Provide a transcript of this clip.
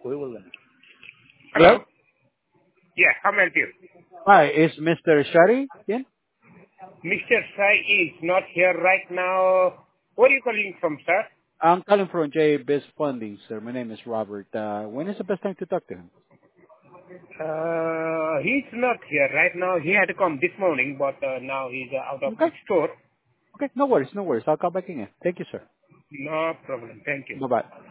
Hello? Yeah, how may I help you? Hi, is Mr. Shari in? Mr. Sai is not here right now. Where are you calling from, sir? I'm calling from JBiz Funding, sir. My name is Robert. When is the best time to talk to him? He's not here right now. He had to come this morning, but now he's out of the Okay. store. Okay, no worries, no worries. I'll call back again. Thank you, sir. No problem. Thank you. Bye-bye.